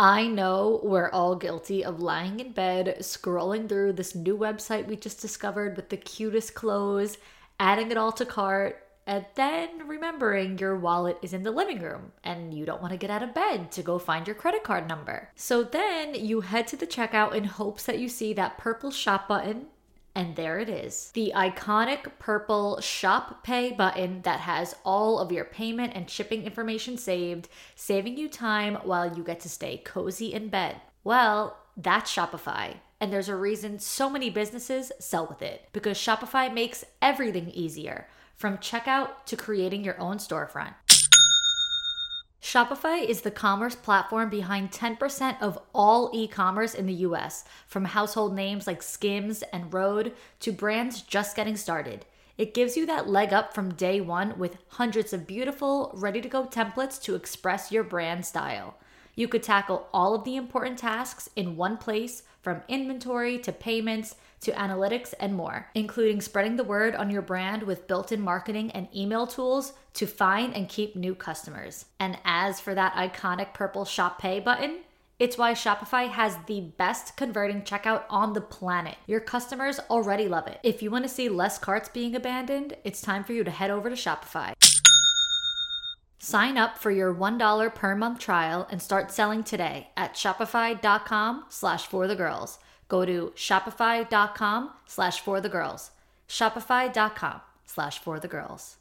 I know we're all guilty of lying in bed, scrolling through this new website we just discovered with the cutest clothes, adding it all to cart, and then remembering your wallet is in the living room and you don't want to get out of bed to go find your credit card number. So then you head to the checkout in hopes that you see that purple shop button. And there it is, the iconic purple Shop Pay button that has all of your payment and shipping information saved, saving you time while you get to stay cozy in bed. Well, that's Shopify. And there's a reason so many businesses sell with it, because Shopify makes everything easier, from checkout to creating your own storefront. Shopify is the commerce platform behind 10% of all e-commerce in the US, from household names like Skims and Rode to brands just getting started. It gives you that leg up from day one with hundreds of beautiful, ready-to-go templates to express your brand style. You could tackle all of the important tasks in one place, from inventory to payments to analytics and more, including spreading the word on your brand with built-in marketing and email tools to find and keep new customers. And as for that iconic purple Shop Pay button, it's why Shopify has the best converting checkout on the planet. Your customers already love it. If you want to see less carts being abandoned, it's time for you to head over to Shopify. Sign up for your $1 per month trial and start selling today at shopify.com/forthegirls. Go to shopify.com/forthegirls. Shopify.com/forthegirls.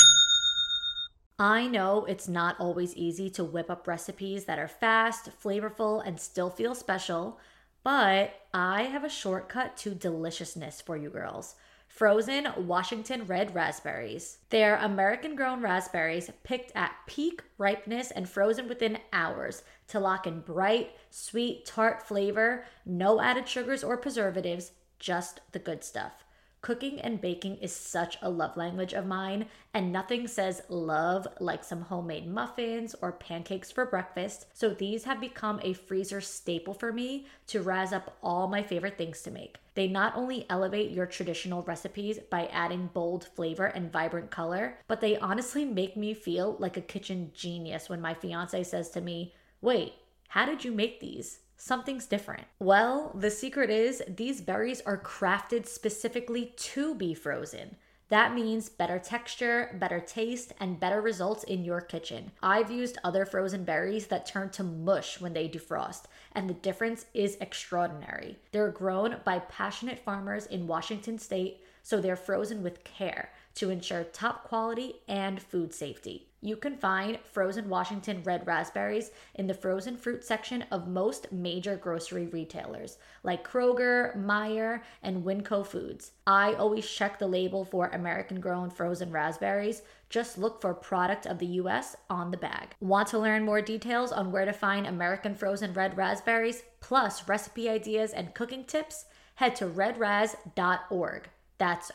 I know it's not always easy to whip up recipes that are fast, flavorful, and still feel special, but I have a shortcut to deliciousness for you girls. Frozen Washington Red Raspberries. They're American-grown raspberries picked at peak ripeness and frozen within hours to lock in bright, sweet, tart flavor, no added sugars or preservatives, just the good stuff. Cooking and baking is such a love language of mine, and nothing says love like some homemade muffins or pancakes for breakfast, so these have become a freezer staple for me to razz up all my favorite things to make. They not only elevate your traditional recipes by adding bold flavor and vibrant color, but they honestly make me feel like a kitchen genius when my fiance says to me, "Wait, how did you make these? Something's different." Well, the secret is these berries are crafted specifically to be frozen. That means better texture, better taste, and better results in your kitchen. I've used other frozen berries that turn to mush when they defrost, and the difference is extraordinary. They're grown by passionate farmers in Washington state, so they're frozen with care to ensure top quality and food safety. You can find frozen Washington red raspberries in the frozen fruit section of most major grocery retailers like Kroger, Meijer, and Winco Foods. I always check the label for American-grown frozen raspberries. Just look for product of the US on the bag. Want to learn more details on where to find American frozen red raspberries, plus recipe ideas and cooking tips? Head to redraz.org. That's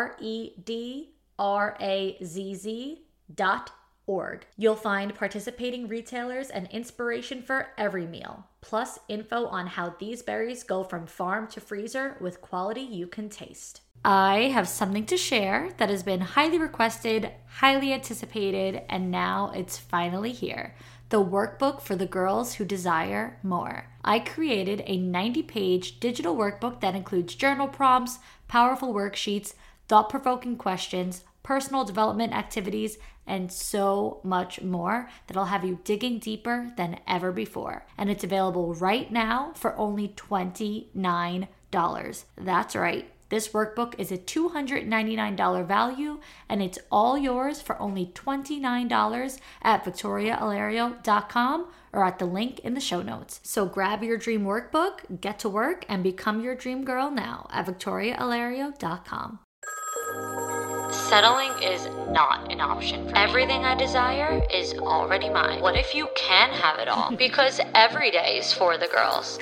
redrazz.org. You'll find participating retailers and inspiration for every meal, plus info on how these berries go from farm to freezer with quality you can taste. I have something to share that has been highly requested, highly anticipated, and now it's finally here. The workbook for the girls who desire more. I created a 90-page digital workbook that includes journal prompts, powerful worksheets, thought-provoking questions, personal development activities, and so much more that'll have you digging deeper than ever before. And it's available right now for only $29. That's right. This workbook is a $299 value, and it's all yours for only $29 at victoriaalario.com or at the link in the show notes. So grab your dream workbook, get to work, and become your dream girl now at victoriaalario.com. Settling is not an option for me. Everything I desire is already mine. What if you can have it all? Because every day is for the girls.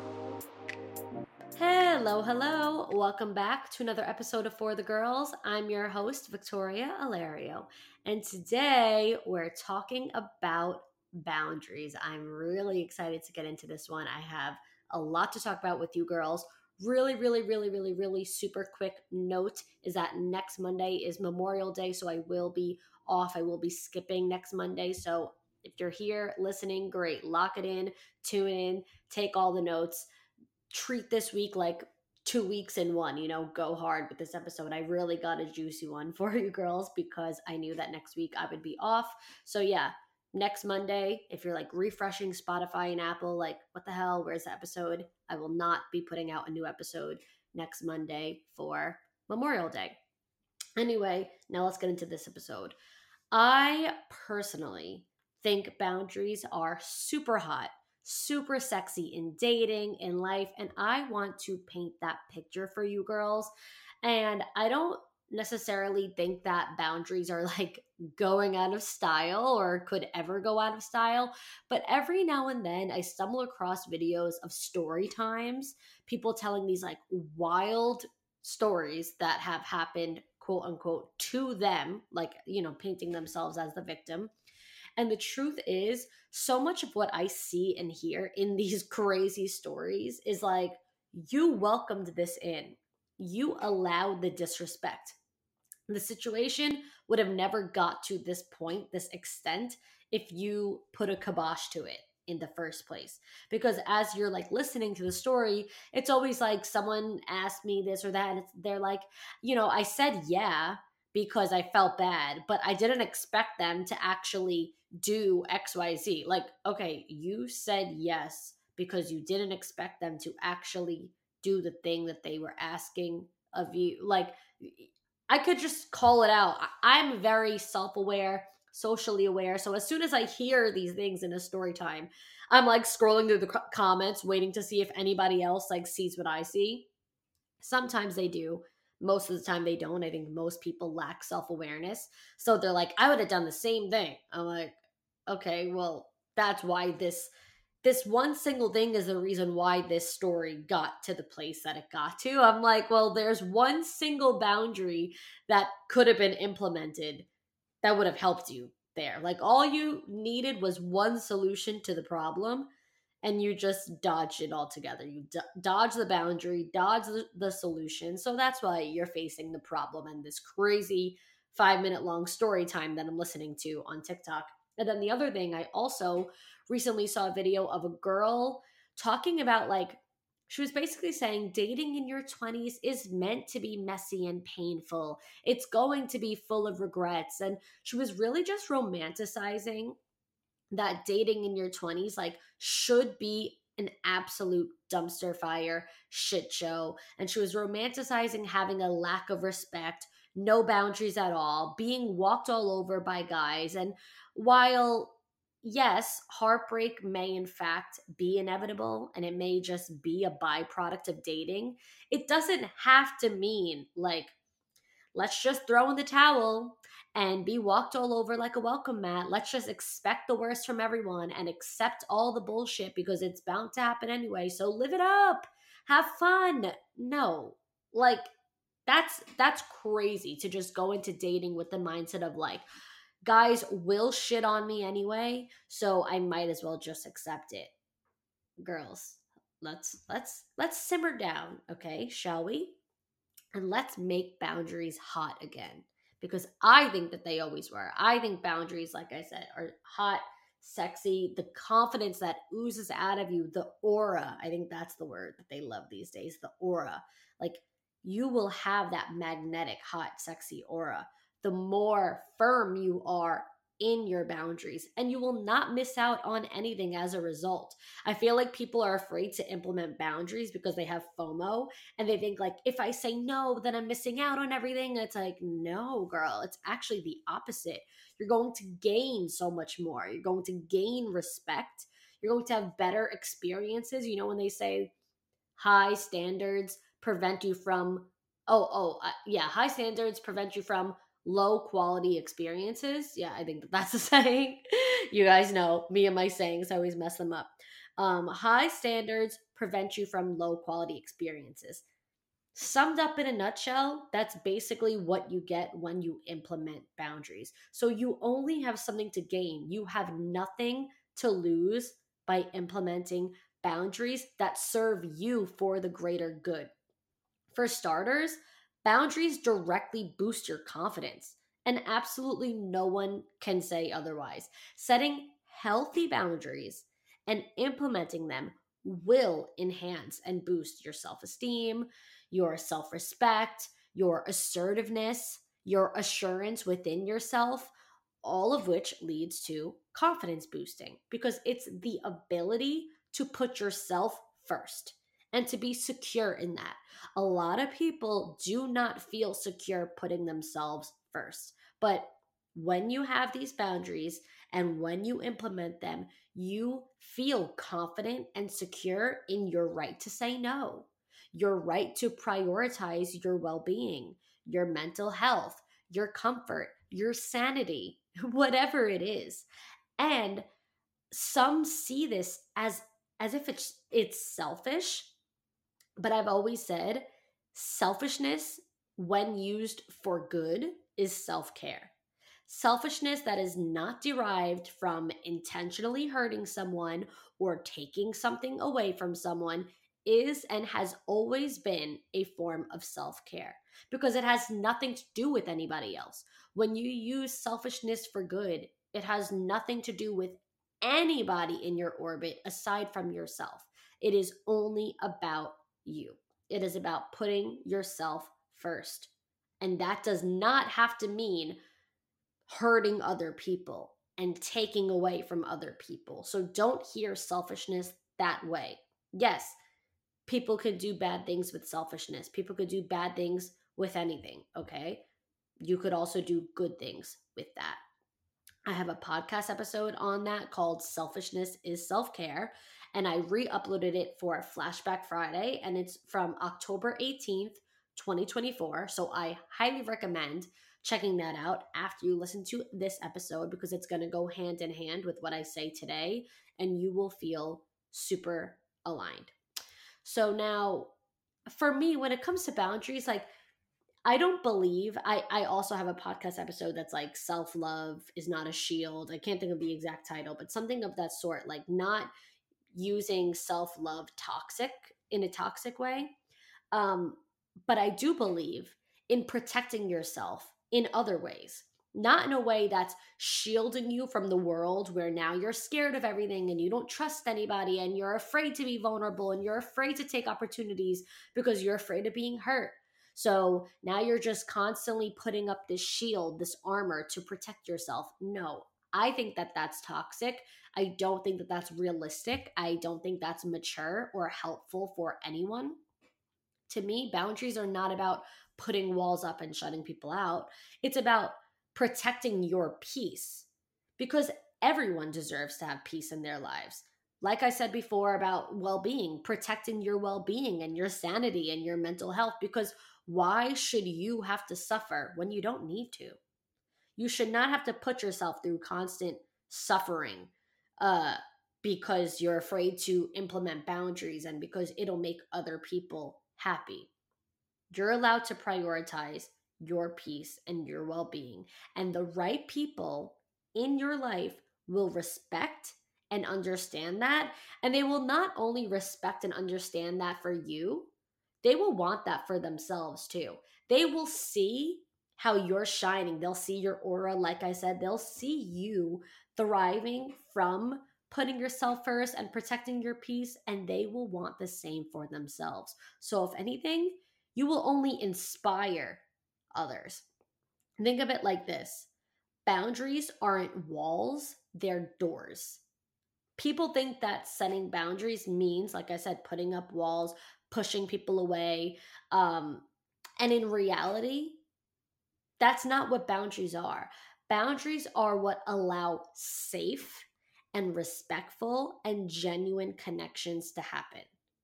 Hello. Welcome back to another episode of For the Girls. I'm your host, Victoria Alario. And today we're talking about boundaries. I'm really excited to get into this one. I have a lot to talk about with you girls. Really super quick note is that next Monday is Memorial Day, so I will be off. I will be skipping next Monday. So If you're here listening, great. Lock it in, tune in, take all the notes. Treat this week like 2 weeks in one, go hard with this episode. I really got a juicy one for you girls because I knew that next week I would be off. So yeah, next Monday, if you're like refreshing Spotify and Apple, like what the hell, where's the episode? I will not be putting out a new episode next Monday for Memorial Day. Anyway, now let's get into this episode. I personally think boundaries are super hot, super sexy in dating, in life, and I want to paint that picture for you girls. And I don't necessarily think that boundaries are like going out of style or could ever go out of style, but every now and then I stumble across videos of story times, people telling these like wild stories that have happened, quote unquote, to them, like, painting themselves as the victim. And the truth is, so much of what I see and hear in these crazy stories is like, you welcomed this in, you allowed the disrespect. The situation would have never got to this point, this extent, if you put a kibosh to it in the first place. Because as you're like listening to the story, it's always like someone asked me this or that, and they're like, I said yeah because I felt bad, but I didn't expect them to actually do XYZ. Like, okay, you said yes because you didn't expect them to actually do the thing that they were asking of you. Like, I could just call it out. I'm very self aware, socially aware. So as soon as I hear these things in a story time, I'm like scrolling through the comments, waiting to see if anybody else like sees what I see. Sometimes they do. Most of the time they don't. I think most people lack self awareness. So they're like, I would have done the same thing. I'm like, okay, well, that's why this one single thing is the reason why this story got to the place that it got to. I'm like, well, there's one single boundary that could have been implemented that would have helped you there. Like, all you needed was one solution to the problem, and you just dodged it altogether. You dodge the boundary, dodge the solution. So that's why you're facing the problem and this crazy 5 minute long story time that I'm listening to on TikTok. And then the other thing, I also recently saw a video of a girl talking about like, she was basically saying dating in your 20s is meant to be messy and painful. It's going to be full of regrets. And she was really just romanticizing that dating in your 20s like should be an absolute dumpster fire shit show. And she was romanticizing having a lack of respect, no boundaries at all, being walked all over by guys. And while yes, heartbreak may in fact be inevitable and it may just be a byproduct of dating, it doesn't have to mean like, let's just throw in the towel and be walked all over like a welcome mat. Let's just expect the worst from everyone and accept all the bullshit because it's bound to happen anyway. So live it up. Have fun. No. Like, that's crazy to just go into dating with the mindset of like, guys will shit on me anyway, so I might as well just accept it. Girls, let's simmer down, okay? Shall we? And let's make boundaries hot again, because I think that they always were. I think boundaries, like I said, are hot, sexy, the confidence that oozes out of you, the aura. I think that's the word that they love these days, the aura. Like, you will have that magnetic, hot, sexy aura the more firm you are in your boundaries, and you will not miss out on anything as a result. I feel like people are afraid to implement boundaries because they have FOMO, and they think like, if I say no, then I'm missing out on everything. And it's like, no, girl, it's actually the opposite. You're going to gain so much more. You're going to gain respect. You're going to have better experiences. When they say high standards prevent you from, yeah, high standards prevent you from low quality experiences. Yeah, I think that's a saying. You guys know me and my sayings, I always mess them up. High standards prevent you from low quality experiences. Summed up in a nutshell, that's basically what you get when you implement boundaries. So you only have something to gain. You have nothing to lose by implementing boundaries that serve you for the greater good. For starters, boundaries directly boost your confidence, and absolutely no one can say otherwise. Setting healthy boundaries and implementing them will enhance and boost your self esteem, your self respect, your assertiveness, your assurance within yourself, all of which leads to confidence boosting because it's the ability to put yourself first and to be secure in that. A lot of people do not feel secure putting themselves first. But when you have these boundaries and when you implement them, you feel confident and secure in your right to say no, your right to prioritize your well being, your mental health, your comfort, your sanity, whatever it is. And some see this as if it's selfish, but I've always said selfishness, when used for good, is self care. Selfishness that is not derived from intentionally hurting someone or taking something away from someone is and has always been a form of self care because it has nothing to do with anybody else. When you use selfishness for good, it has nothing to do with anybody in your orbit aside from yourself. It is only about you. It is about putting yourself first. And that does not have to mean hurting other people and taking away from other people. So don't hear selfishness that way. Yes, people could do bad things with selfishness. People could do bad things with anything, okay? You could also do good things with that. I have a podcast episode on that called Selfishness is Self-Care, and I re-uploaded it for Flashback Friday, and it's from October 18th, 2024. So I highly recommend checking that out after you listen to this episode because it's going to go hand in hand with what I say today, and you will feel super aligned. So now, for me, when it comes to boundaries, like I don't believe I also have a podcast episode that's like self-love is not a shield. I can't think of the exact title, but something of that sort, like not using self-love toxic in a toxic way. But I do believe in protecting yourself in other ways. Not in a way that's shielding you from the world where now you're scared of everything and you don't trust anybody and you're afraid to be vulnerable and you're afraid to take opportunities because you're afraid of being hurt. So now you're just constantly putting up this shield, this armor to protect yourself. No, I think that that's toxic. I don't think that that's realistic. I don't think that's mature or helpful for anyone. To me, boundaries are not about putting walls up and shutting people out. It's about protecting your peace because everyone deserves to have peace in their lives. Like I said before about well being, protecting your well being and your sanity and your mental health, because why should you have to suffer when you don't need to? You should not have to put yourself through constant suffering uh, because you're afraid to implement boundaries and because it'll make other people happy. You're allowed to prioritize your peace and your well being. And the right people in your life will respect and understand that. And they will not only respect and understand that for you, they will want that for themselves too. They will see how you're shining. They'll see your aura. Like I said, they'll see you thriving from putting yourself first and protecting your peace, and they will want the same for themselves. So, if anything, you will only inspire others. Think of it like this: boundaries aren't walls, they're doors. People think that setting boundaries means, like I said, putting up walls, pushing people away. And in reality, that's not what boundaries are. Boundaries are what allow safe and respectful and genuine connections to happen.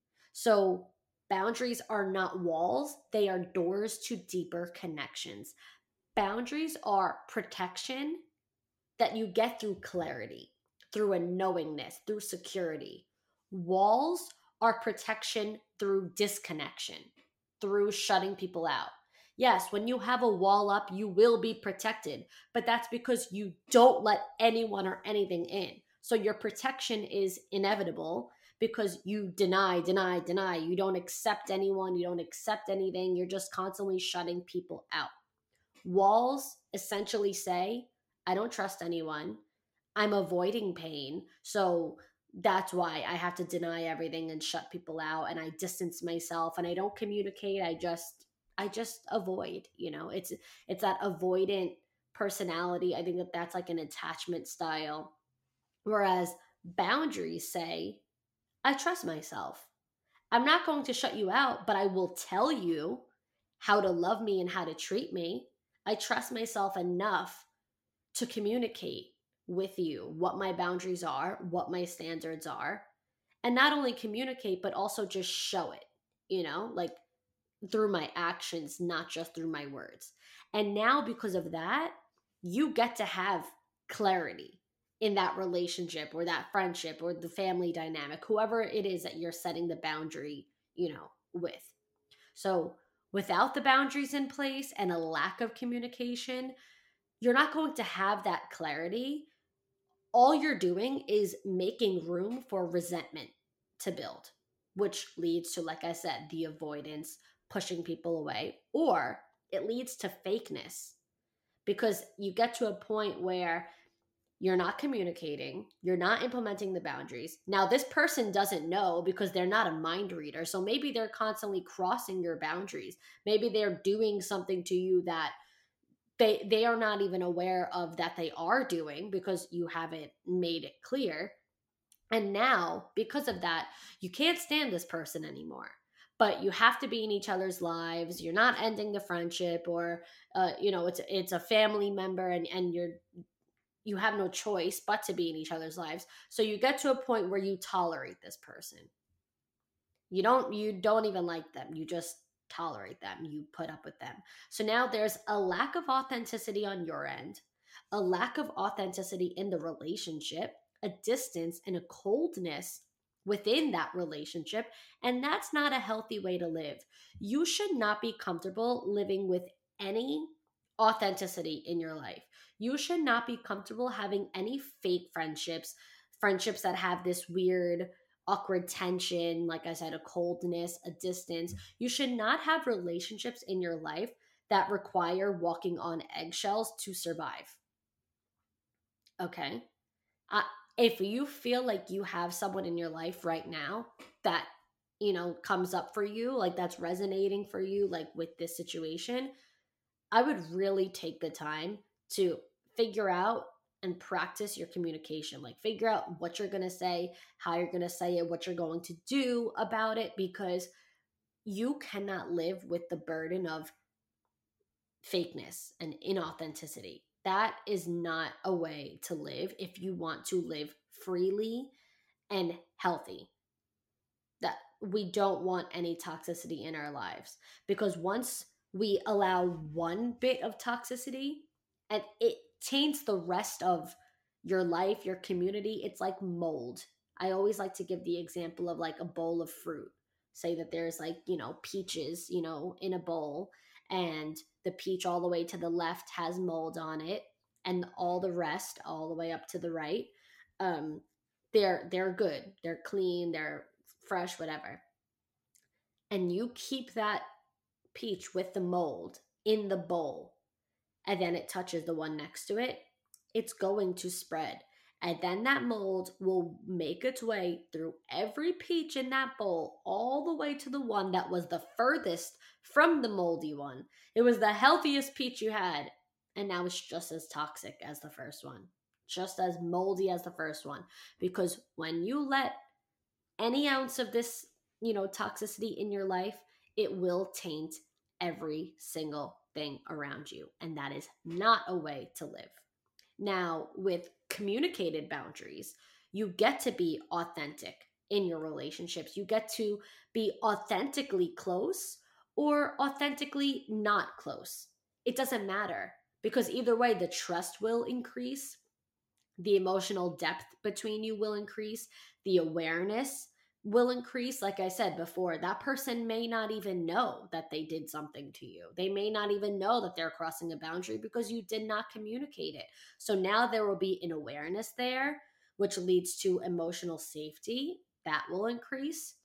So, boundaries are not walls, they are doors to deeper connections. Boundaries are protection that you get through clarity, through a knowingness, through security. Walls are protection through disconnection, through shutting people out. Yes, when you have a wall up, you will be protected, but that's because you don't let anyone or anything in. So your protection is inevitable because you deny, deny, deny. You don't accept anyone, you don't accept anything. You're just constantly shutting people out. Walls essentially say, I don't trust anyone. I'm avoiding pain. So that's why I have to deny everything and shut people out, and I distance myself and I don't communicate. I just avoid, it's that avoidant personality. I think that that's like an attachment style. Whereas boundaries say, I trust myself. I'm not going to shut you out, but I will tell you how to love me and how to treat me. I trust myself enough to communicate with you what my boundaries are, what my standards are, and not only communicate, but also just show it, like through my actions, not just through my words. And now, because of that, you get to have clarity in that relationship or that friendship or the family dynamic, whoever it is that you're setting the boundary, with. So, without the boundaries in place and a lack of communication, you're not going to have that clarity. All you're doing is making room for resentment to build, which leads to, like I said, the avoidance, pushing people away, or it leads to fakeness because you get to a point where you're not communicating, you're not implementing the boundaries. Now, this person doesn't know because they're not a mind reader. So maybe they're constantly crossing your boundaries. Maybe they're doing something to you that they are not even aware of that they are doing because you haven't made it clear. And now, because of that, you can't stand this person anymore. But you have to be in each other's lives. You're not ending the friendship, or it's a family member, and you have no choice but to be in each other's lives. So you get to a point where you tolerate this person. You don't even like them. You just tolerate them. You put up with them. So now there's a lack of authenticity on your end, a lack of authenticity in the relationship, a distance and a coldness within that relationship, and that's not a healthy way to live. You should not be comfortable living with any authenticity in your life. You should not be comfortable having any fake friendships that have this weird awkward tension, like I said, a coldness, a distance. You should not have relationships in your life that require walking on eggshells to survive. Okay? Uh, if you feel like you have someone in your life right now that, comes up for you, like that's resonating for you, like with this situation, I would really take the time to figure out and practice your communication. Like, figure out what you're going to say, how you're going to say it, what you're going to do about it, because you cannot live with the burden of fakeness and inauthenticity. That is not a way to live if you want to live freely and healthy. That we don't want any toxicity in our lives, because once we allow one bit of toxicity, and it taints the rest of your life, your community. It's like mold. I always like to give the example of like a bowl of fruit. Say that there's like, peaches, in a bowl, and the peach all the way to the left has mold on it, and all the rest all the way up to the right, um they're good, they're clean, they're fresh, whatever. And you keep that peach with the mold in the bowl, and then it touches the one next to it, it's going to spread. And then that mold will make its way through every peach in that bowl, all the way to the one that was the furthest from the moldy one. It was the healthiest peach you had, and now it's just as toxic as the first one, just as moldy as the first one. Because when you let any ounce of this, toxicity in your life, it will taint every single thing around you. And that is not a way to live. Now, with communicated boundaries, you get to be authentic in your relationships. You get to be authentically close or authentically not close. It doesn't matter, because either way, the trust will increase, the emotional depth between you will increase, the awareness will increase. Like I said before, that person may not even know that they did something to you. They may not even know that they're crossing a boundary because you did not communicate it. So now there will be an awareness there, which leads to emotional safety that will increase.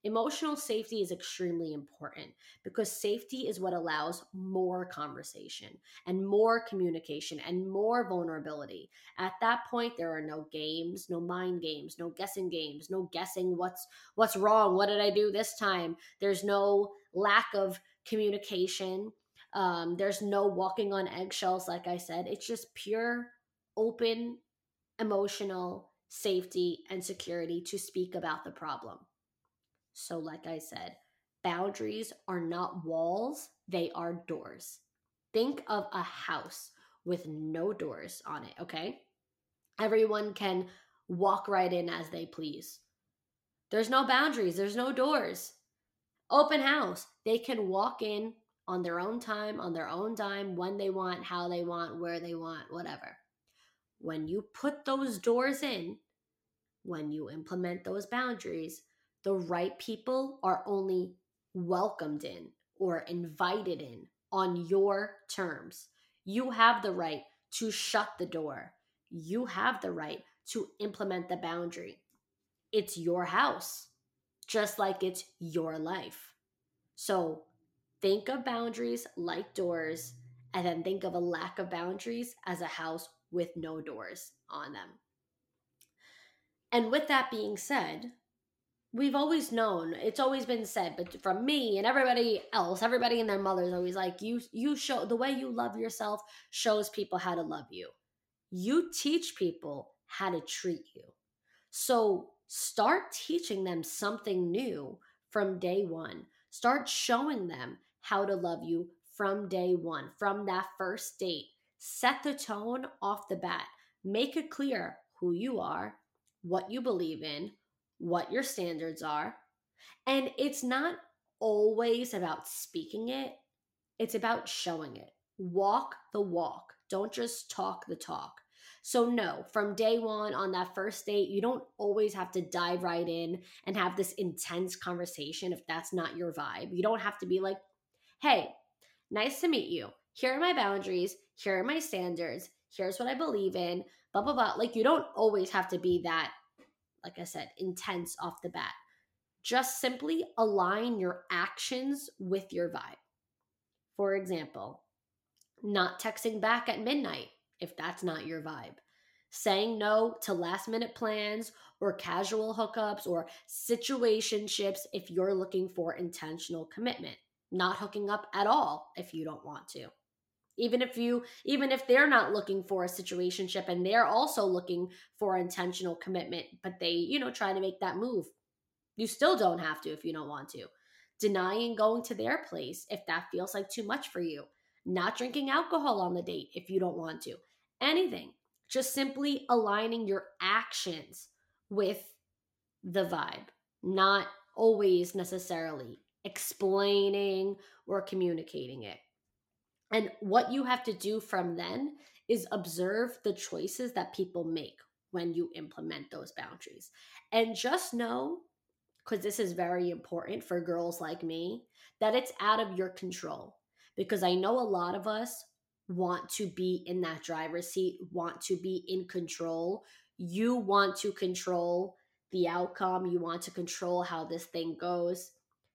Emotional safety is extremely important because safety is what allows more conversation and more communication and more vulnerability. At that point, there are no games, no mind games, no guessing games, no guessing what's wrong, what did I do this time? There's no lack of communication. There's no walking on eggshells, like I said. It's just pure, open, emotional safety and security to speak about the problem. So, like I said, boundaries are not walls, they are doors. Think of a house with no doors on it, okay? Everyone can walk right in as they please. There's no boundaries, there's no doors. Open house. They can walk in on their own time, on their own dime, when they want, how they want, where they want, whatever. When you put those doors in, when you implement those boundaries, the right people are only welcomed in or invited in on your terms. You have the right to shut the door. You have the right to implement the boundary. It's your house, just like it's your life. So think of boundaries like doors, and then think of a lack of boundaries as a house with no doors on them. And with that being said, we've always known, it's always been said, but from me and everybody else, everybody and their mother is always like, you show, the way you love yourself shows people how to love you. You teach people how to treat you. So start teaching them something new from day one. Start showing them how to love you from day one, from that first date. Set the tone off the bat. Make it clear who you are, what you believe in, what your standards are. And it's not always about speaking it, it's about showing it. Walk the walk. Don't just talk the talk. So, no, from day one on that first date, you don't always have to dive right in and have this intense conversation if that's not your vibe. You don't have to be like, hey, nice to meet you. Here are my boundaries. Here are my standards. Here's what I believe in. Blah, blah, blah. Like, you don't always have to be that, like I said, intense off the bat. Just simply align your actions with your vibe. For example, not texting back at midnight if that's not your vibe. Saying no to last minute plans or casual hookups or situationships if you're looking for intentional commitment. Not hooking up at all if you don't want to. Even if they're not looking for a situationship and they're also looking for intentional commitment, but they, try to make that move. You still don't have to if you don't want to. Denying going to their place if that feels like too much for you. Not drinking alcohol on the date if you don't want to. Anything. Just simply aligning your actions with the vibe. Not always necessarily explaining or communicating it. And what you have to do from then is observe the choices that people make when you implement those boundaries. And just know, because this is very important for girls like me, that it's out of your control. Because I know a lot of us want to be in that driver's seat, want to be in control. You want to control the outcome. You want to control how this thing goes.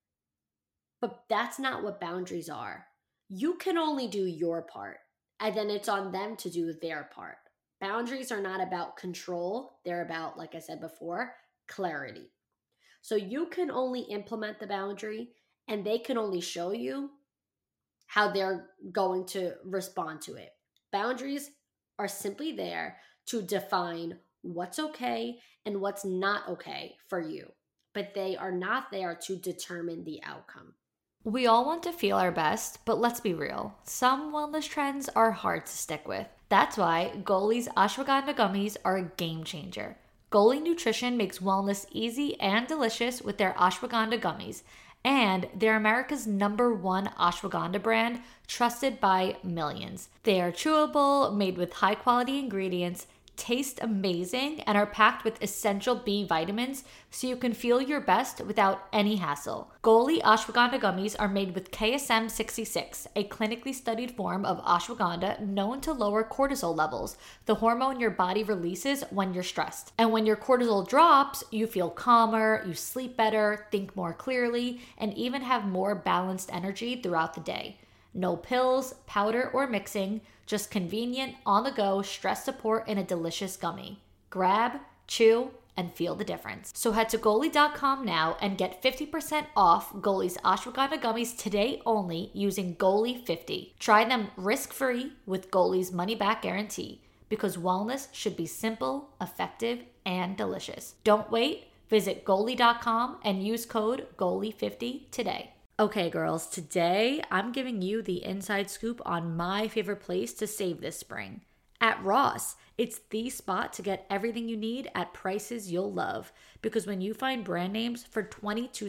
But that's not what boundaries are. You can only do your part, and then it's on them to do their part. Boundaries are not about control. They're about, like I said before, clarity. So you can only implement the boundary, and they can only show you how they're going to respond to it. Boundaries are simply there to define what's okay and what's not okay for you, but they are not there to determine the outcome. We all want to feel our best, but let's be real. Some wellness trends are hard to stick with. That's why Goli's ashwagandha gummies are a game changer. Goli Nutrition makes wellness easy and delicious with their ashwagandha gummies. And they're America's #1 ashwagandha brand, trusted by millions. They are chewable, made with high quality ingredients, taste amazing, and are packed with essential B vitamins so you can feel your best without any hassle. Goli ashwagandha gummies are made with KSM 66, a clinically studied form of ashwagandha known to lower cortisol levels, the hormone your body releases when you're stressed. And when your cortisol drops, you feel calmer, you sleep better, think more clearly, and even have more balanced energy throughout the day. No pills, powder, or mixing, just convenient, on-the-go stress support in a delicious gummy. Grab, chew, and feel the difference. So head to Goli.com now and get 50% off Goli's ashwagandha gummies today only using Goli50. Try them risk-free with Goli's money-back guarantee, because wellness should be simple, effective, and delicious. Don't wait. Visit Goli.com and use code GOLI50 today. Okay, girls, today I'm giving you the inside scoop on my favorite place to save this spring. At Ross, it's the spot to get everything you need at prices you'll love. Because when you find brand names for 20 to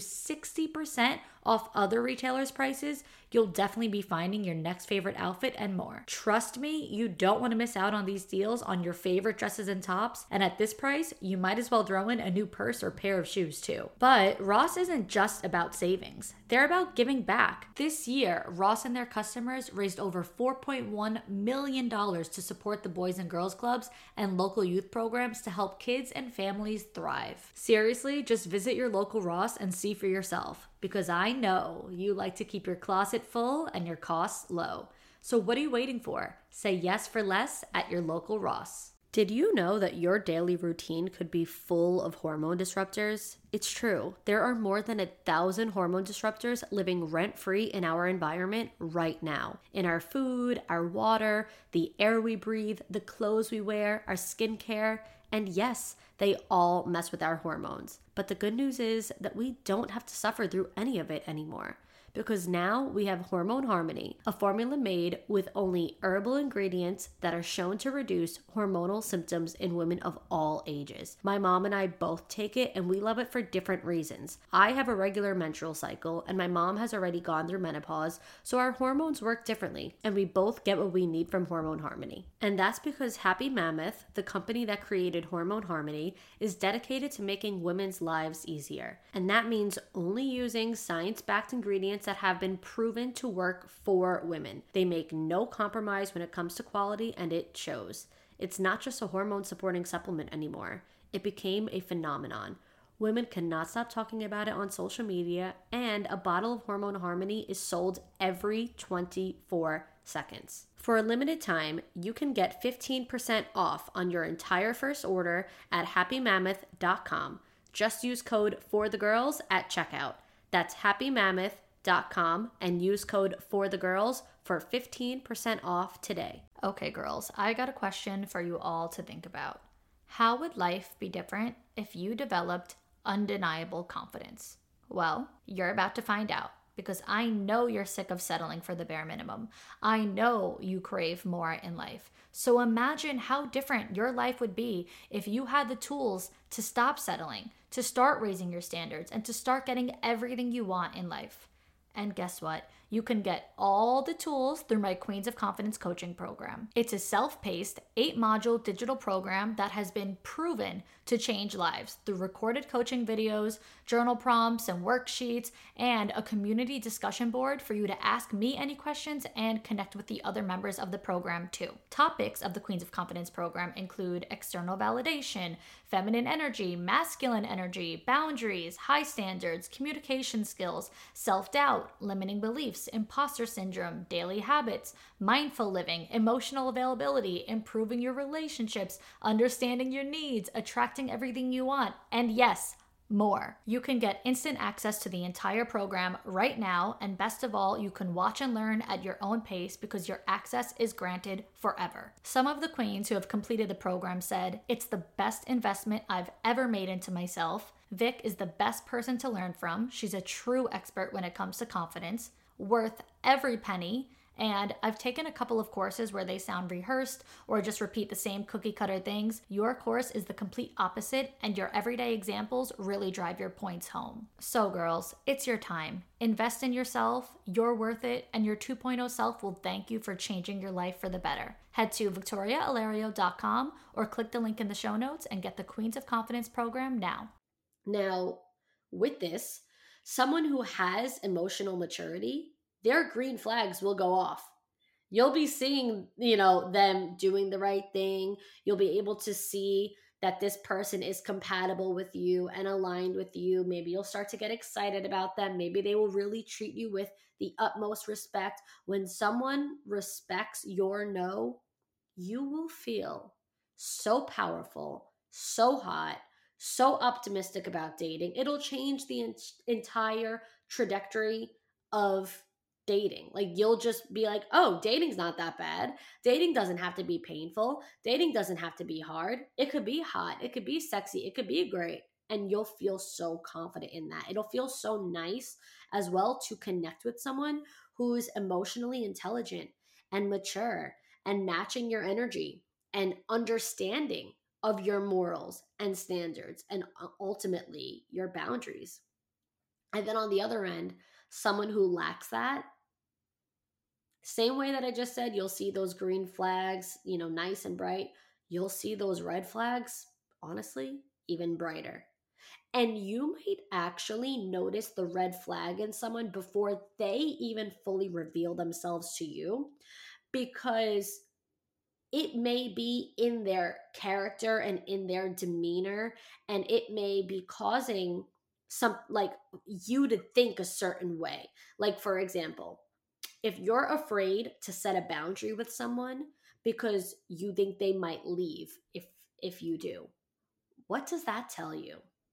60% off other retailers' prices, you'll definitely be finding your next favorite outfit and more. Trust me, you don't want to miss out on these deals on your favorite dresses and tops. And at this price, you might as well throw in a new purse or pair of shoes too. But Ross isn't just about savings. They're about giving back. This year, Ross and their customers raised over $4.1 million to support the Boys and Girls Clubs and local youth programs to help kids and families thrive. Seriously, just visit your local Ross and see for yourself, because I know you like to keep your closet full and your costs low. So what are you waiting for? Say yes for less at your local Ross. Did you know that your daily routine could be full of hormone disruptors? It's true. There are more than 1,000 hormone disruptors living rent-free in our environment right now. In our food, our water, the air we breathe, the clothes we wear, our skincare, and yes, they all mess with our hormones. But the good news is that we don't have to suffer through any of it anymore. Because now we have Hormone Harmony, a formula made with only herbal ingredients that are shown to reduce hormonal symptoms in women of all ages. My mom and I both take it, and we love it for different reasons. I have a regular menstrual cycle, and my mom has already gone through menopause, so our hormones work differently, and we both get what we need from Hormone Harmony. And that's because Happy Mammoth, the company that created Hormone Harmony, is dedicated to making women's lives easier. And that means only using science-backed ingredients that have been proven to work for women. They make no compromise when it comes to quality, and it shows. It's not just a hormone supporting supplement anymore. It became a phenomenon. Women cannot stop talking about it on social media, and a bottle of Hormone Harmony is sold every 24 seconds. For a limited time, you can get 15% off on your entire first order at happymammoth.com. Just use code FORTHEGIRLS at checkout. That's happymammoth.com and use code FORTHEGIRLS for 15% off today. Okay, girls, I got a question for you all to think about. How would life be different if you developed undeniable confidence? Well, you're about to find out, because I know you're sick of settling for the bare minimum. I know you crave more in life. So imagine how different your life would be if you had the tools to stop settling, to start raising your standards, and to start getting everything you want in life. And guess what? You can get all the tools through my Queens of Confidence coaching program. It's a self-paced, 8-module digital program that has been proven to change lives through recorded coaching videos, journal prompts and worksheets, and a community discussion board for you to ask me any questions and connect with the other members of the program too. Topics of the Queens of Confidence program include external validation, feminine energy, masculine energy, boundaries, high standards, communication skills, self-doubt, limiting beliefs, imposter syndrome, daily habits, mindful living, emotional availability, improving your relationships, understanding your needs, attracting everything you want, and yes, more. You can get instant access to the entire program right now, and best of all, you can watch and learn at your own pace because your access is granted forever. Some of the queens who have completed the program said, "It's the best investment I've ever made into myself. Vic is the best person to learn from. She's a true expert when it comes to confidence, worth every penny, And I've taken a couple of courses where they sound rehearsed or just repeat the same cookie cutter things. Your course is the complete opposite, and your everyday examples really drive your points home. So, girls, it's your time. Invest in yourself, you're worth it, and your 2.0 self will thank you for changing your life for the better. Head to victoriaalerio.com or click the link in the show notes and get the Queens of Confidence program now. Now, with this, someone who has emotional maturity, their green flags will go off. You'll be seeing, them doing the right thing. You'll be able to see that this person is compatible with you and aligned with you. Maybe you'll start to get excited about them. Maybe they will really treat you with the utmost respect. When someone respects your no, you will feel so powerful, so hot, so optimistic about dating. It'll change the entire trajectory of dating. Like, you'll just be like, oh, dating's not that bad. Dating doesn't have to be painful. Dating doesn't have to be hard. It could be hot. It could be sexy. It could be great. And you'll feel so confident in that. It'll feel so nice as well to connect with someone who's emotionally intelligent and mature and matching your energy and understanding of your morals and standards and ultimately your boundaries. And then on the other end, someone who lacks that, same way that I just said, you'll see those green flags, nice and bright. You'll see those red flags, honestly, even brighter. And you might actually notice the red flag in someone before they even fully reveal themselves to you, because it may be in their character and in their demeanor, and it may be causing you to think a certain way. Like, for example, if you're afraid to set a boundary with someone because you think they might leave if you do, what does that tell you?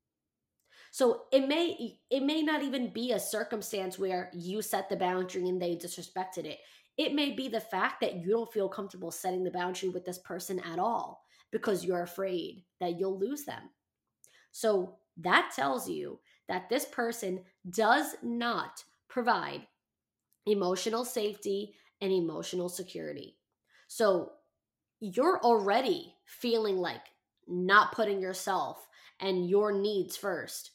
So it may not even be a circumstance where you set the boundary and they disrespected it. It may be the fact that you don't feel comfortable setting the boundary with this person at all because you're afraid that you'll lose them. So that tells you that this person does not provide emotional safety and emotional security. So you're already feeling like not putting yourself and your needs first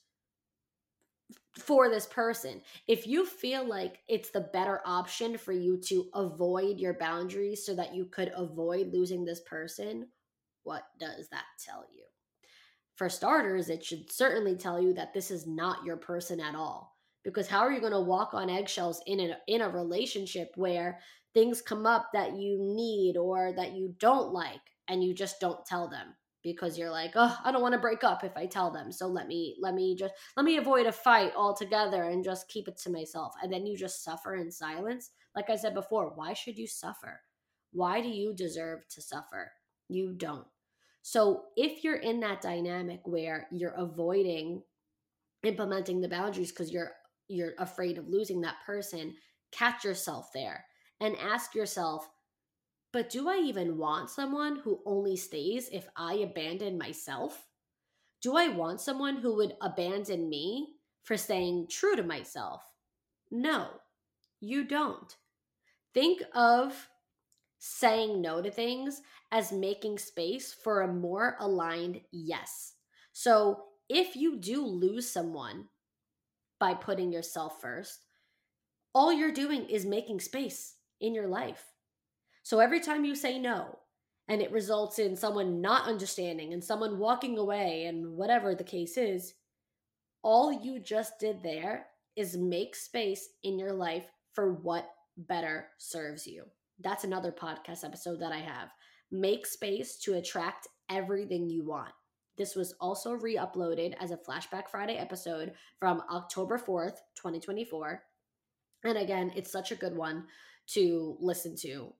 for this person. If you feel like it's the better option for you to avoid your boundaries so that you could avoid losing this person, what does that tell you? For starters, it should certainly tell you that this is not your person at all. Because how are you going to walk on eggshells in a relationship where things come up that you need or that you don't like and you just don't tell them? Because you're like, oh, I don't want to break up if I tell them. So let me avoid a fight altogether and just keep it to myself. And then you just suffer in silence. Like I said before, why should you suffer? Why do you deserve to suffer? You don't. So if you're in that dynamic where you're avoiding implementing the boundaries because you're afraid of losing that person, catch yourself there and ask yourself, but do I even want someone who only stays if I abandon myself? Do I want someone who would abandon me for staying true to myself? No, you don't. Think of saying no to things as making space for a more aligned yes. So if you do lose someone by putting yourself first, all you're doing is making space in your life. So every time you say no, and it results in someone not understanding and someone walking away and whatever the case is, all you just did there is make space in your life for what better serves you. That's another podcast episode that I have. Make space to attract everything you want. This was also re-uploaded as a Flashback Friday episode from October 4th, 2024. And again, it's such a good one to listen to.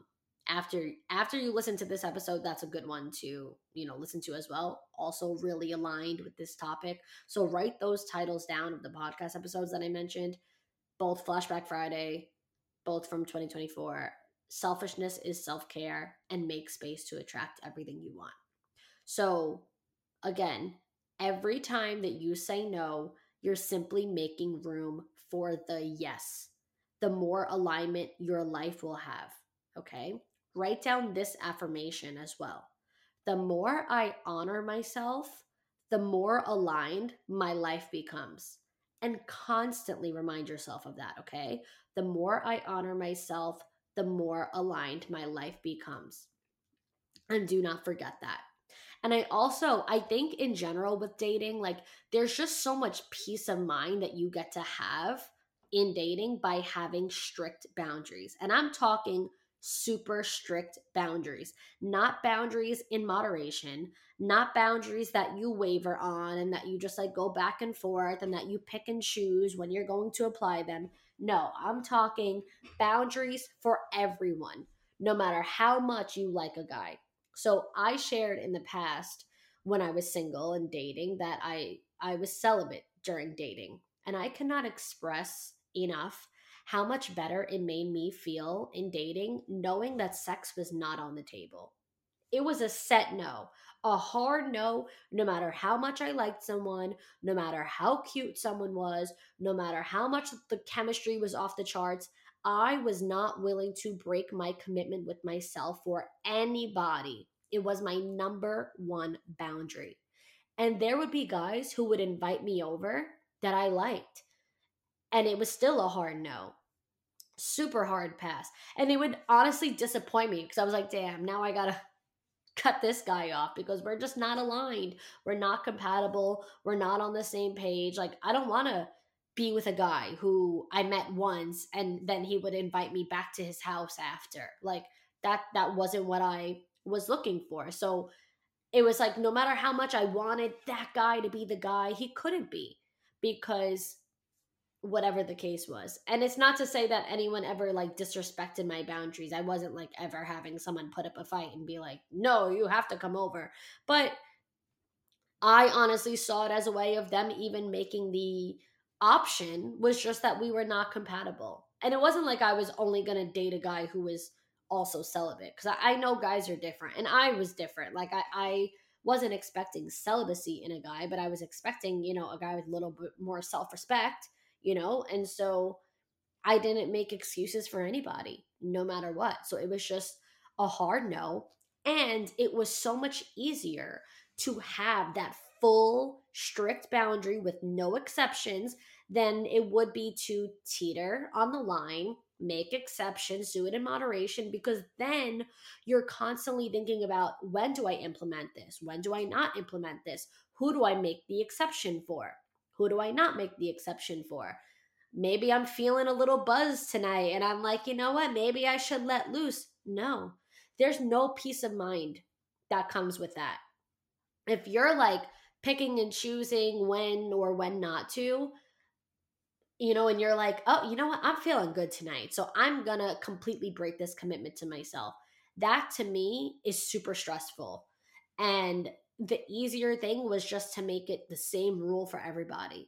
After you listen to this episode, that's a good one to listen to as well. Also really aligned with this topic. So write those titles down of the podcast episodes that I mentioned, both Flashback Friday, both from 2024. Selfishness is self-care, and make space to attract everything you want. So again, every time that you say no, you're simply making room for the yes. the more alignment your life will have. Okay? Write down this affirmation as well. The more I honor myself, the more aligned my life becomes. And constantly remind yourself of that, okay? The more I honor myself, the more aligned my life becomes. And do not forget that. And I think in general with dating, like there's just so much peace of mind that you get to have in dating by having strict boundaries. And I'm talking super strict boundaries, not boundaries in moderation, not boundaries that you waver on and that you just like go back and forth and that you pick and choose when you're going to apply them. No, I'm talking boundaries for everyone, no matter how much you like a guy. So I shared in the past when I was single and dating that I was celibate during dating, and I cannot express enough how much better it made me feel in dating knowing that sex was not on the table. It was a set no, a hard no, no matter how much I liked someone, no matter how cute someone was, no matter how much the chemistry was off the charts. I was not willing to break my commitment with myself for anybody. It was my number one boundary. And there would be guys who would invite me over that I liked. And it was still a hard no, super hard pass. And it would honestly disappoint me because I was like, damn, now I gotta cut this guy off because we're just not aligned. We're not compatible. We're not on the same page. Like, I don't want to be with a guy who I met once and then he would invite me back to his house after. Like, that wasn't what I was looking for. So it was like no matter how much I wanted that guy to be the guy, he couldn't be because whatever the case was. And it's not to say that anyone ever like disrespected my boundaries. I wasn't like ever having someone put up a fight and be like, no, you have to come over. But I honestly saw it as a way of them even making the option was just that we were not compatible. And it wasn't like I was only going to date a guy who was also celibate because I know guys are different and I was different. Like I wasn't expecting celibacy in a guy, but I was expecting, a guy with a little bit more self respect, and so I didn't make excuses for anybody, no matter what. So it was just a hard no. And it was so much easier to have that full, strict boundary with no exceptions than it would be to teeter on the line, make exceptions, do it in moderation, because then you're constantly thinking about when do I implement this? When do I not implement this? Who do I make the exception for? Who do I not make the exception for? Maybe I'm feeling a little buzzed tonight and I'm like, you know what? Maybe I should let loose. No, there's no peace of mind that comes with that. If you're like picking and choosing when or when not to, and you're like, oh, you know what? I'm feeling good tonight. So I'm going to completely break this commitment to myself. That to me is super stressful. And the easier thing was just to make it the same rule for everybody,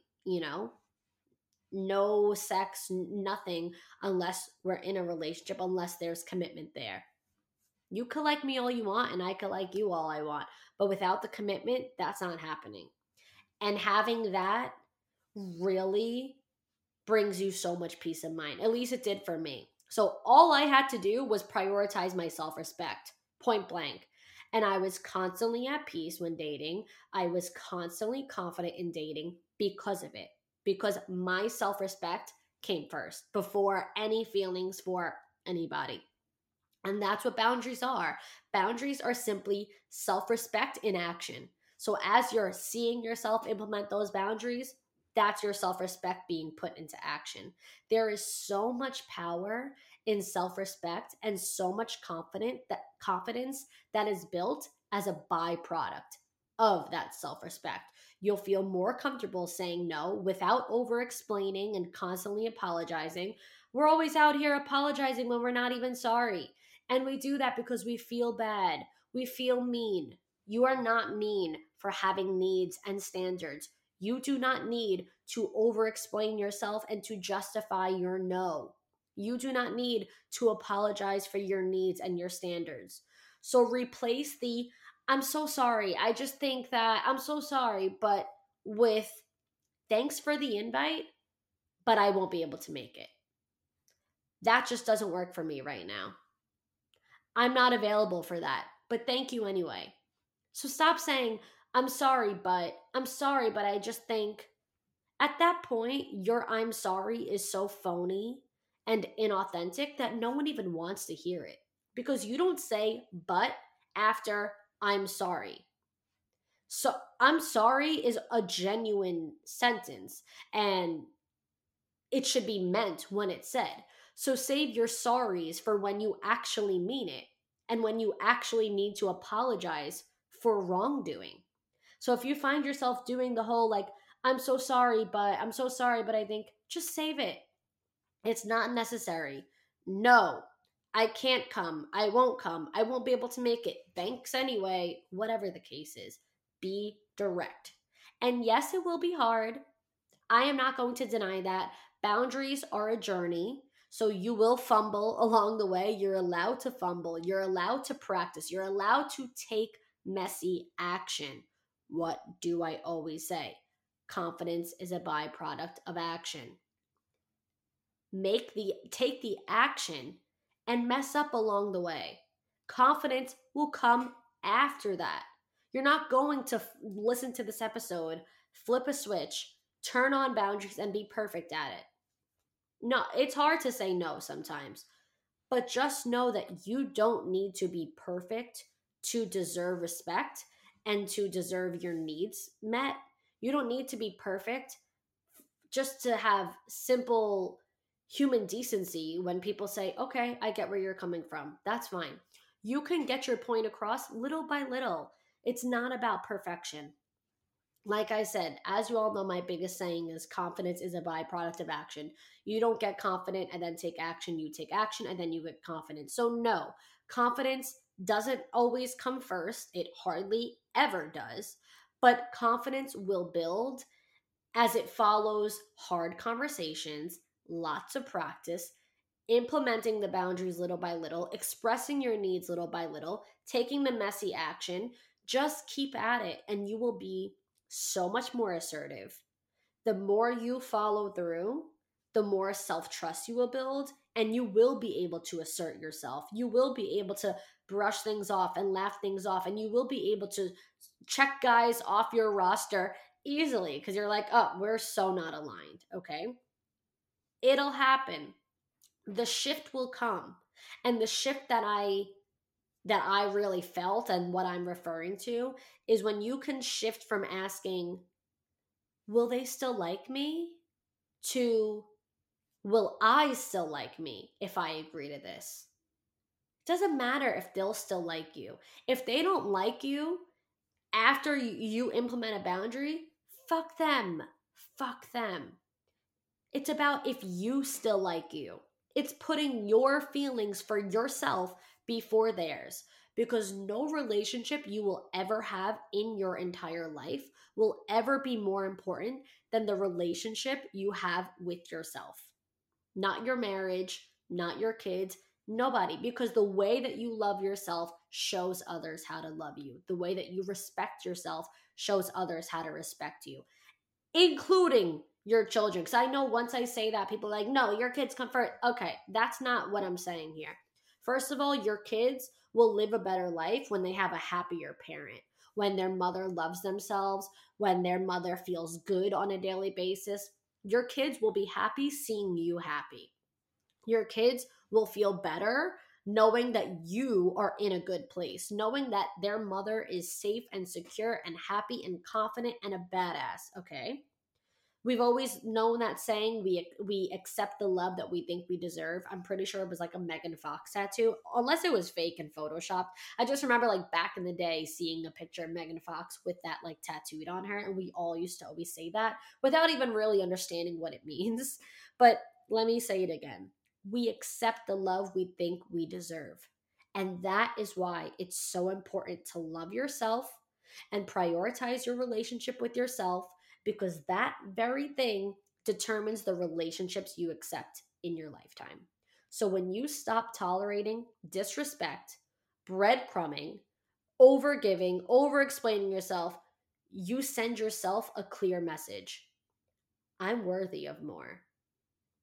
no sex, nothing unless we're in a relationship, unless there's commitment there. You could like me all you want and I could like you all I want, but without the commitment, that's not happening. And having that really brings you so much peace of mind. At least it did for me. So all I had to do was prioritize my self-respect, point blank. And I was constantly at peace when dating. I was constantly confident in dating because of it, because my self-respect came first before any feelings for anybody. And that's what boundaries are. Boundaries are simply self-respect in action. So as you're seeing yourself implement those boundaries, that's your self-respect being put into action. There is so much power in self-respect and so much confidence that is built as a byproduct of that self-respect. You'll feel more comfortable saying no without over-explaining and constantly apologizing. We're always out here apologizing when we're not even sorry. And we do that because we feel bad. We feel mean. You are not mean for having needs and standards. You do not need to over-explain yourself and to justify your no. You do not need to apologize for your needs and your standards. So replace the I'm so sorry. I just think that I'm so sorry, but with thanks for the invite, but I won't be able to make it. That just doesn't work for me right now. I'm not available for that, but thank you anyway. So stop saying, I'm sorry, but I just think at that point, your I'm sorry is so phony and inauthentic that no one even wants to hear it because you don't say but after I'm sorry. So I'm sorry is a genuine sentence and it should be meant when it's said. So save your sorries for when you actually mean it and when you actually need to apologize for wrongdoing. So if you find yourself doing the whole like, I'm so sorry, but I think just save it. It's not necessary. No, I can't come. I won't come. I won't be able to make it. Thanks anyway. Whatever the case is, be direct. And yes, it will be hard. I am not going to deny that. Boundaries are a journey. So you will fumble along the way. You're allowed to fumble. You're allowed to practice. You're allowed to take messy action. What do I always say? Confidence is a byproduct of action. Take the action and mess up along the way. Confidence will come after that. You're not going to listen to this episode, flip a switch, turn on boundaries and be perfect at it. No, it's hard to say no sometimes. But just know that you don't need to be perfect to deserve respect and to deserve your needs met. You don't need to be perfect just to have simple human decency when people say, okay, I get where you're coming from. That's fine. You can get your point across little by little. It's not about perfection. Like I said, as you all know, my biggest saying is confidence is a byproduct of action. You don't get confident and then take action. You take action and then you get confident. So, no, confidence doesn't always come first. It hardly ever does. But confidence will build as it follows hard conversations, lots of practice, implementing the boundaries little by little, expressing your needs little by little, taking the messy action. Just keep at it and you will be so much more assertive. The more you follow through, the more self trust you will build, and you will be able to assert yourself. You will be able to brush things off and laugh things off, and you will be able to check guys off your roster easily because you're like, oh, we're so not aligned. Okay. It'll happen. The shift will come. And the shift that I really felt and what I'm referring to is when you can shift from asking, will they still like me? To, will I still like me if I agree to this? It doesn't matter if they'll still like you. If they don't like you after you implement a boundary, fuck them. Fuck them. It's about if you still like you. It's putting your feelings for yourself before theirs because no relationship you will ever have in your entire life will ever be more important than the relationship you have with yourself. Not your marriage, not your kids, nobody. Because the way that you love yourself shows others how to love you. The way that you respect yourself shows others how to respect you, including your children. Because I know once I say that, people are like, no, your kids come first. Okay, that's not what I'm saying here. First of all, your kids will live a better life when they have a happier parent, when their mother loves themselves, when their mother feels good on a daily basis. Your kids will be happy seeing you happy. Your kids will feel better knowing that you are in a good place, knowing that their mother is safe and secure and happy and confident and a badass, okay? We've always known that saying, we accept the love that we think we deserve. I'm pretty sure it was like a Megan Fox tattoo, unless it was fake and photoshopped. I just remember like back in the day seeing a picture of Megan Fox with that like tattooed on her, and we all used to always say that without even really understanding what it means. But let me say it again. We accept the love we think we deserve. And that is why it's so important to love yourself and prioritize your relationship with yourself, because that very thing determines the relationships you accept in your lifetime. So when you stop tolerating disrespect, breadcrumbing, overgiving, over explaining yourself, you send yourself a clear message. I'm worthy of more.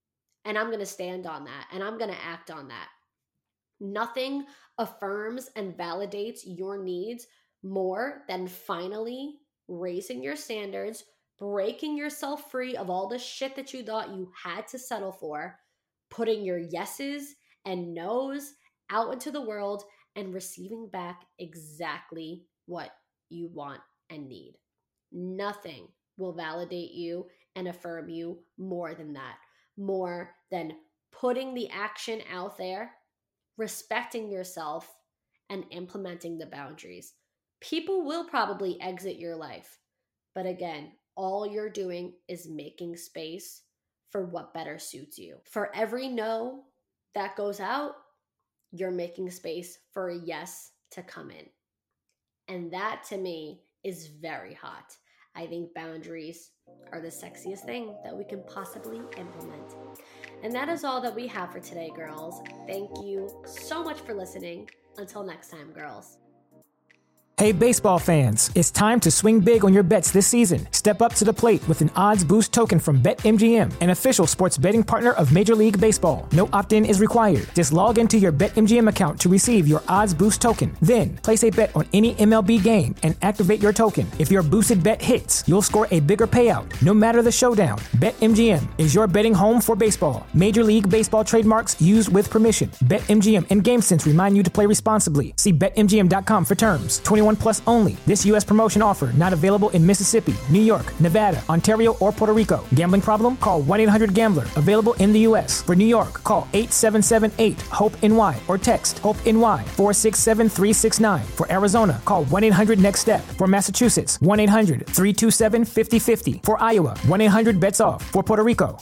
And I'm going to stand on that, and I'm going to act on that. Nothing affirms and validates your needs more than finally raising your standards, breaking yourself free of all the shit that you thought you had to settle for, putting your yeses and nos out into the world, and receiving back exactly what you want and need. Nothing will validate you and affirm you more than that, more than putting the action out there, respecting yourself, and implementing the boundaries. People will probably exit your life, but again, all you're doing is making space for what better suits you. For every no that goes out, you're making space for a yes to come in. And that to me is very hot. I think boundaries are the sexiest thing that we can possibly implement. And that is all that we have for today, girls. Thank you so much for listening. Until next time, girls. Hey, baseball fans, it's time to swing big on your bets this season. Step up to the plate with an odds boost token from BetMGM, an official sports betting partner of Major League Baseball. No opt-in is required. Just log into your BetMGM account to receive your odds boost token. Then, place a bet on any MLB game and activate your token. If your boosted bet hits, you'll score a bigger payout, no matter the showdown. BetMGM is your betting home for baseball. Major League Baseball trademarks used with permission. BetMGM and GameSense remind you to play responsibly. See BetMGM.com for terms. 21 plus only. This U.S. promotion offer not available in Mississippi, New York, Nevada, Ontario, or Puerto Rico. Gambling problem? Call 1-800-GAMBLER. Available in the U.S. For New York, call 877-8-HOPE-NY or text HOPE-NY 467-369. For Arizona, call 1-800-NEXT-STEP. For Massachusetts, 1-800-327-5050. For Iowa, 1-800-BETS-OFF. For Puerto Rico,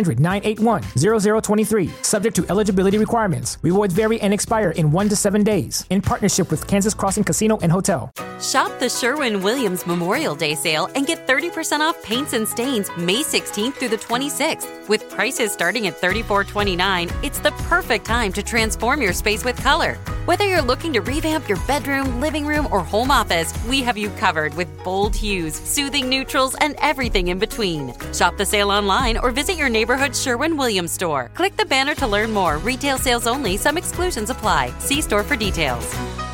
1-800-981-0023. Subject to eligibility requirements. Rewards vary and expire in 1 to 7 days. In partnership with Kansas Crossing Casino and Hotel. Shop the Sherwin-Williams Memorial Day sale and get 30% off paints and stains May 16th through the 26th. With prices starting at $34.29, it's the perfect time to transform your space with color. Whether you're looking to revamp your bedroom, living room, or home office, we have you covered with bold hues, soothing neutrals, and everything in between. Shop the sale online or visit your neighborhood Sherwin-Williams store. Click the banner to learn more. Retail sales only. Some exclusions apply. See store for details.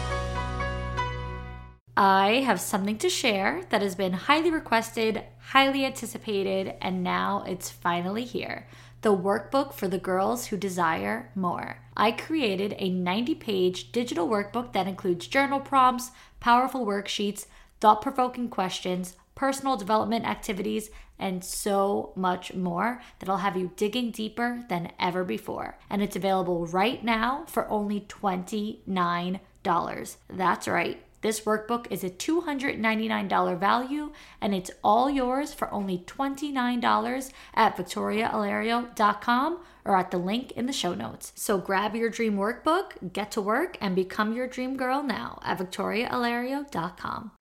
I have something to share that has been highly requested, highly anticipated, and now it's finally here. The workbook for the girls who desire more. I created a 90-page digital workbook that includes journal prompts, powerful worksheets, thought-provoking questions, personal development activities, and so much more that'll have you digging deeper than ever before. And it's available right now for only $29. That's right. This workbook is a $299 value, and it's all yours for only $29 at VictoriaAlario.com or at the link in the show notes. So grab your dream workbook, get to work, and become your dream girl now at VictoriaAlario.com.